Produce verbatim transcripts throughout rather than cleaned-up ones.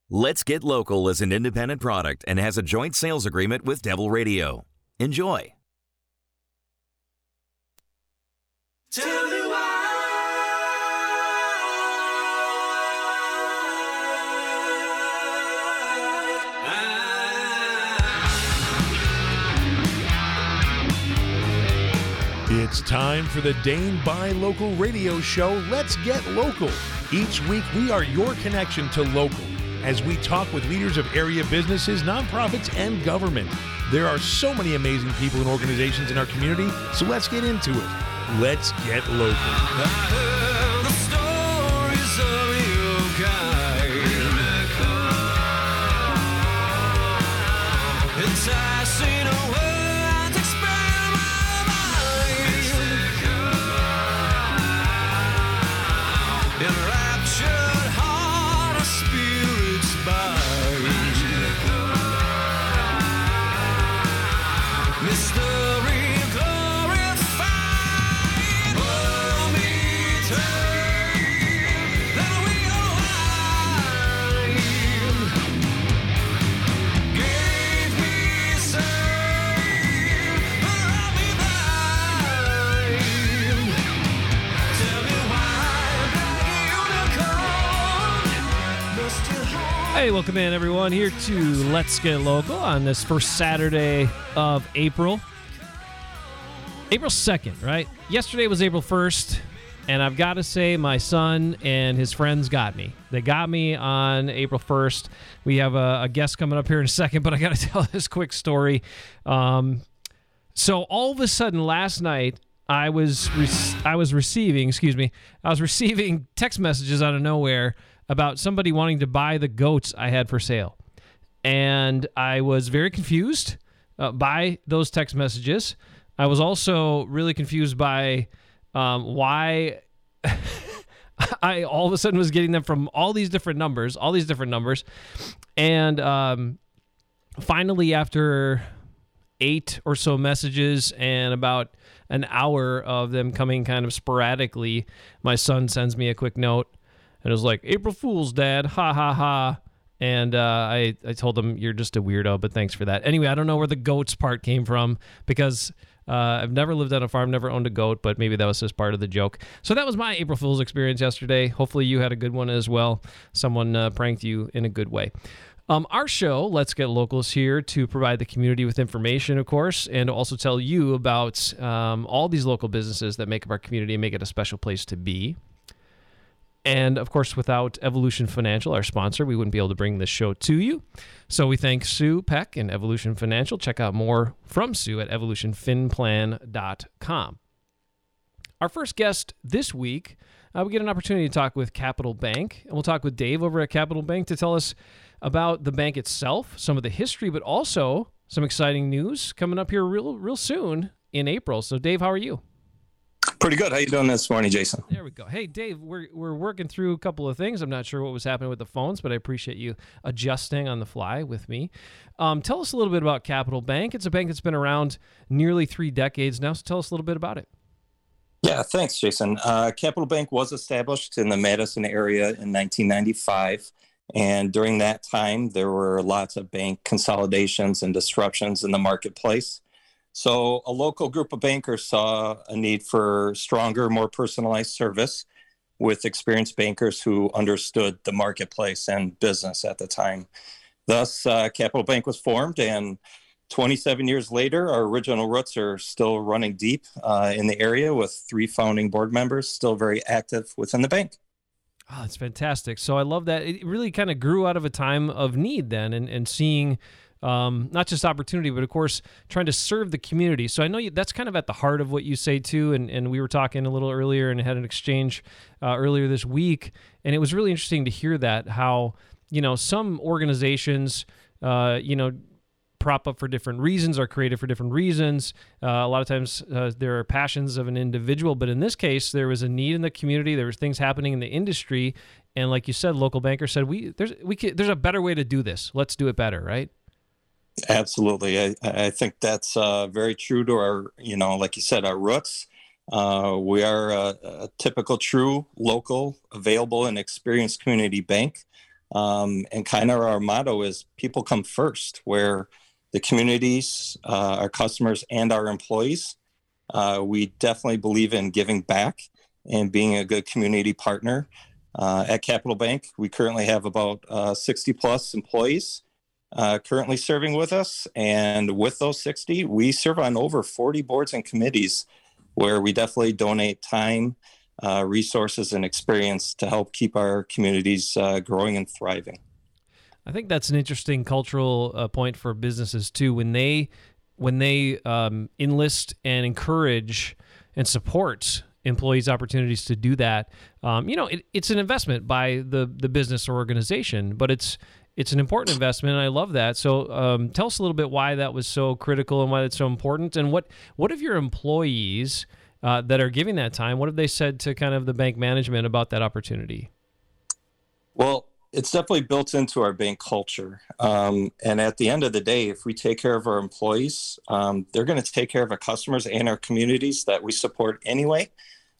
Let's Get Local is an independent product and has a joint sales agreement with Devil Radio. Enjoy. Tell me why. It's time for the Dane Buy Local radio show, Let's Get Local. Each week, we are your connection to local as we talk with leaders of area businesses, nonprofits, and government. There are so many amazing people and organizations in our community, so let's get into it. Let's get local. I heard the stories of your kind. Enticing words expand my mind. Enraptured heart, a spirit's bind. Mystery glorified. Hold me tight. Then we align. Gave me sight. But I'll be blind. Tell me why that unicorn must you hold. Hey, welcome in, everyone, here to Let's Get Local on this first Saturday of April. April second, right? Yesterday was April first, and I've got to say my son and his friends got me. They got me on April first. We have a, a guest coming up here in a second, but I got to tell this quick story. Um, so all of a sudden last night, I was re- I was receiving, excuse me, I was receiving text messages out of nowhere about somebody wanting to buy the goats I had for sale. And I was very confused uh, by those text messages. I was also really confused by um, why I all of a sudden was getting them from all these different numbers, all these different numbers. And um, finally, after eight or so messages and about an hour of them coming kind of sporadically, my son sends me a quick note. And it was like, April Fool's, Dad. Ha, ha, ha. And uh, I, I told him, you're just a weirdo, but thanks for that. Anyway, I don't know where the goats part came from because uh, I've never lived on a farm, never owned a goat, but maybe that was just part of the joke. So that was my April Fool's experience yesterday. Hopefully you had a good one as well. Someone uh, pranked you in a good way. Um, our show, Let's Get Local, is here to provide the community with information, of course, and to also tell you about um, all these local businesses that make up our community and make it a special place to be. And, of course, without Evolution Financial, our sponsor, we wouldn't be able to bring this show to you. So we thank Sue Peck and Evolution Financial. Check out more from Sue at evolution fin plan dot com. Our first guest this week, uh, we get an opportunity to talk with Capital Bank. And we'll talk with Dave over at Capital Bank to tell us about the bank itself, some of the history, but also some exciting news coming up here real, real soon in April. So, Dave, how are you? Pretty good. How you doing this morning, Jason? There we go. Hey, Dave, we're we're working through a couple of things. I'm not sure what was happening with the phones, but I appreciate you adjusting on the fly with me. Um, tell us a little bit about Capital Bank. It's a bank that's been around nearly three decades now, so tell us a little bit about it. Yeah, thanks, Jason. Uh, Capital Bank was established in the Madison area in nineteen ninety-five, and during that time, there were lots of bank consolidations and disruptions in the marketplace. So a local group of bankers saw a need for stronger, more personalized service with experienced bankers who understood the marketplace and business at the time. Thus, uh, Capital Bank was formed, and twenty-seven years later, our original roots are still running deep uh, in the area with three founding board members still very active within the bank. Oh, that's fantastic. So I love that. It really kind of grew out of a time of need then, and, and seeing Um, not just opportunity, but of course, trying to serve the community. So I know you, that's kind of at the heart of what you say too. And, and we were talking a little earlier and had an exchange uh, earlier this week. And it was really interesting to hear that, how, you know, some organizations, uh, you know, prop up for different reasons, are created for different reasons. Uh, a lot of times uh, there are passions of an individual, but in this case, there was a need in the community. There was things happening in the industry. And like you said, local banker said, we, there's, we can, there's a better way to do this. Let's do it better. Right? Absolutely. I, I think that's uh, very true to our, you know, like you said, our roots. Uh, we are a, a typical, true, local, available, and experienced community bank. Um, and kind of our motto is people come first, where the communities, uh, our customers, and our employees, uh, we definitely believe in giving back and being a good community partner. Uh, at Capital Bank, we currently have about uh, sixty plus employees uh, currently serving with us. And with those sixty, we serve on over forty boards and committees where we definitely donate time, uh, resources, and experience to help keep our communities uh, growing and thriving. I think that's an interesting cultural uh, point for businesses too. When they when they um, enlist and encourage and support employees' opportunities to do that, um, you know, it, it's an investment by the the business or organization, but it's it's an important investment, and I love that. So, um, tell us a little bit why that was so critical and why that's so important, and what what have your employees uh, that are giving that time, what have they said to kind of the bank management about that opportunity? Well, it's definitely built into our bank culture. Um, and at the end of the day, if we take care of our employees, um, they're going to take care of our customers and our communities that we support anyway.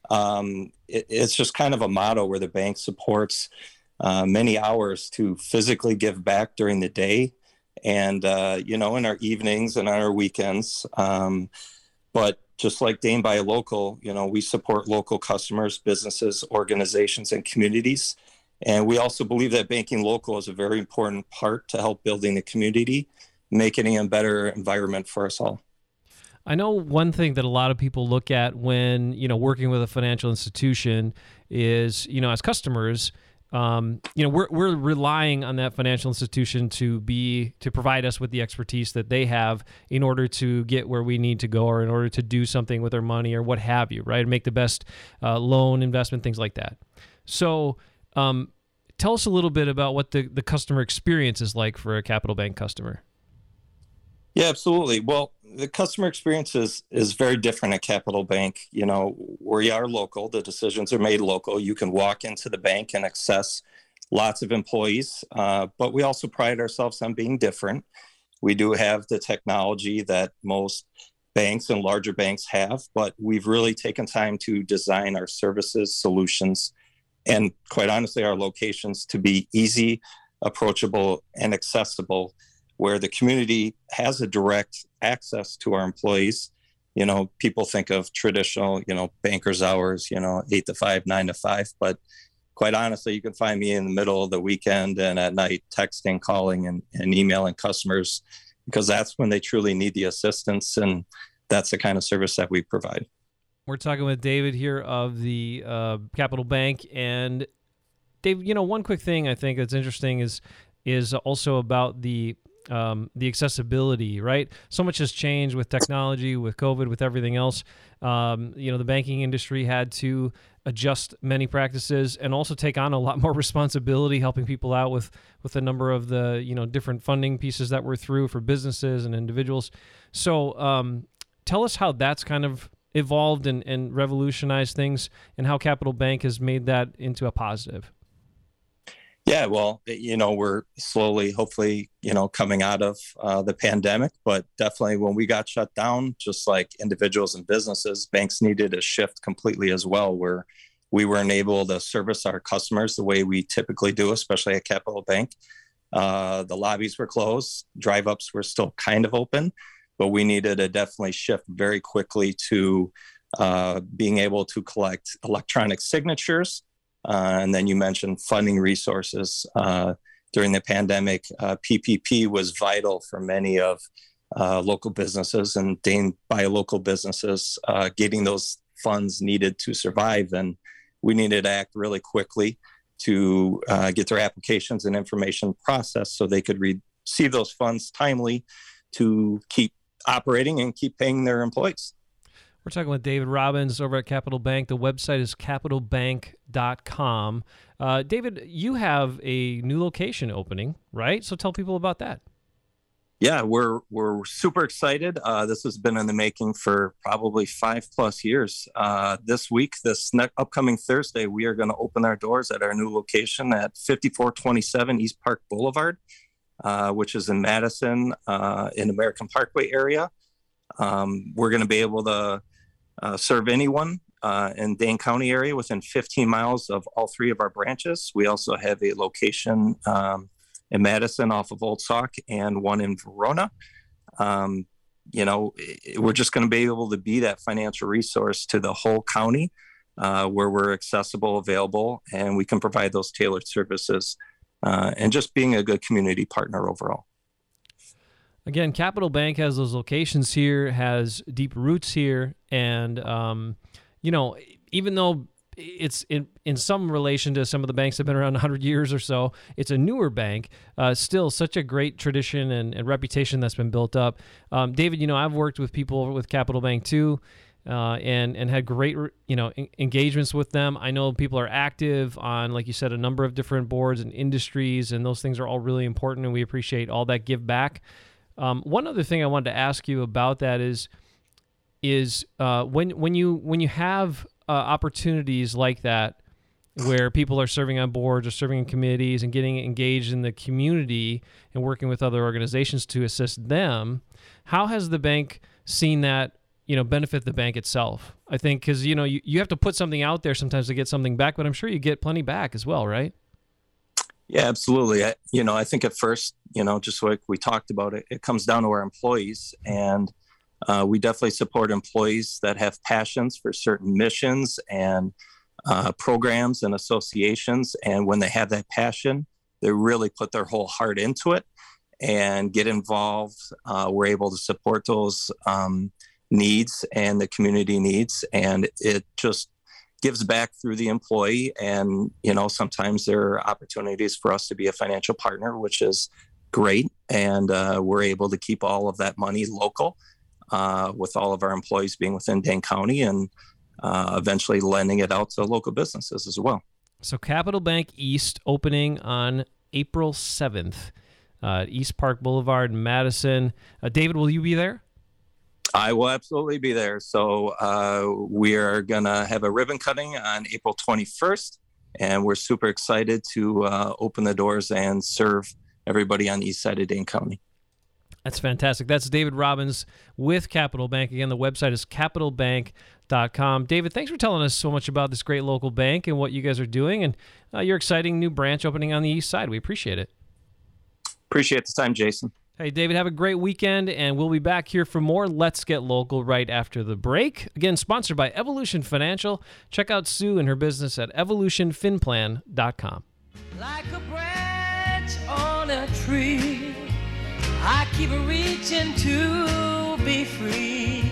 Um, it, it's just kind of a motto where the bank supports uh, many hours to physically give back during the day and, uh, you know, in our evenings and on our weekends. Um, but just like Dane Buy Local, you know, we support local customers, businesses, organizations, and communities. And we also believe that banking local is a very important part to help building the community, making it a better environment for us all. I know one thing that a lot of people look at when, you know, working with a financial institution is, you know, as customers, um, you know, we're we're relying on that financial institution to be to provide us with the expertise that they have in order to get where we need to go, or in order to do something with our money, or what have you, right? Make the best uh, loan, investment, things like that. So, Um, tell us a little bit about what the, the customer experience is like for a Capital Bank customer. Yeah, absolutely. Well, the customer experience is, is very different at Capital Bank. You know, we are local. The decisions are made local. You can walk into the bank and access lots of employees, uh, but we also pride ourselves on being different. We do have the technology that most banks and larger banks have, but we've really taken time to design our services, solutions, and quite honestly, our locations to be easy, approachable, and accessible, where the community has a direct access to our employees. You know, people think of traditional, you know, banker's hours, you know, eight to five, nine to five, but quite honestly, you can find me in the middle of the weekend and at night texting, calling, and, and emailing customers, because that's when they truly need the assistance, and that's the kind of service that we provide. We're talking with David here of the uh, Capital Bank. And Dave, you know, one quick thing I think that's interesting is is also about the um, the accessibility, right? So much has changed with technology, with COVID, with everything else. Um, you know, the banking industry had to adjust many practices and also take on a lot more responsibility, helping people out with with a number of the, you know, different funding pieces that were through for businesses and individuals. So um, tell us how that's kind of evolved and, and revolutionized things, and how Capital Bank has made that into a positive. Yeah, well, you know, we're slowly, hopefully, you know, coming out of uh, the pandemic, but definitely when we got shut down, just like individuals and businesses, banks needed a shift completely as well, where we weren't able to service our customers the way we typically do, especially at Capital Bank. Uh, the lobbies were closed, drive-ups were still kind of open, but we needed to definitely shift very quickly to uh, being able to collect electronic signatures. Uh, and then you mentioned funding resources. Uh, during the pandemic, uh, P P P was vital for many of uh, local businesses and Dane Buy Local businesses uh, getting those funds needed to survive. And we needed to act really quickly to uh, get their applications and information processed so they could re- receive those funds timely to keep operating and keep paying their employees. We're talking with David Robbins over at Capital Bank. The website is capital bank dot com. Uh, David, you have a new location opening, right? So tell people about that. Yeah, we're we're super excited. Uh, this has been in the making for probably five plus years. Uh, this week, this next upcoming Thursday, we are going to open our doors at our new location at fifty-four twenty-seven East Park Boulevard, uh, which is in Madison, uh, in American Parkway area. Um, we're going to be able to uh, serve anyone uh, in Dane County area within fifteen miles of all three of our branches. We also have a location um, in Madison off of Old Sauk and one in Verona. Um, you know, we're just going to be able to be that financial resource to the whole county uh, where we're accessible, available, and we can provide those tailored services uh, and just being a good community partner overall. Again, Capital Bank has those locations here, has deep roots here, and, um, you know, even though it's in, in some relation to some of the banks that have been around one hundred years or so, it's a newer bank, uh, still such a great tradition and, and reputation that's been built up. Um, David, you know, I've worked with people with Capital Bank too, uh, and, and had great, you know, en- engagements with them. I know people are active on, like you said, a number of different boards and industries, and those things are all really important, and we appreciate all that give back. Um, one other thing I wanted to ask you about that is, is uh, when when you when you have uh, opportunities like that, where people are serving on boards or serving in committees and getting engaged in the community and working with other organizations to assist them, how has the bank seen that, you know, benefit the bank itself? I think because you know you, you have to put something out there sometimes to get something back, but I'm sure you get plenty back as well, right? Yeah, absolutely. I, you know, I think at first, you know, just like we talked about it, it comes down to our employees, and uh, we definitely support employees that have passions for certain missions and uh, programs and associations. And when they have that passion, they really put their whole heart into it and get involved. Uh, we're able to support those um, needs and the community needs, and it just gives back through the employee. And, you know, sometimes there are opportunities for us to be a financial partner, which is great. And uh, we're able to keep all of that money local uh, with all of our employees being within Dane County, and uh, eventually lending it out to local businesses as well. So Capital Bank East opening on April seventh, uh, East Park Boulevard in Madison. Uh, David, will you be there? I will absolutely be there. So uh, we are going to have a ribbon cutting on April twenty-first, and we're super excited to uh, open the doors and serve everybody on the east side of Dane County. That's fantastic. That's David Robbins with Capital Bank. Again, the website is capital bank dot com. David, thanks for telling us so much about this great local bank and what you guys are doing, and uh, your exciting new branch opening on the east side. We appreciate it. Appreciate the time, Jason. Hey, David, have a great weekend, and we'll be back here for more Let's Get Local right after the break. Again, sponsored by Evolution Financial. Check out Sue and her business at evolution fin plan dot com. Like a branch on a tree, I keep reaching to be free.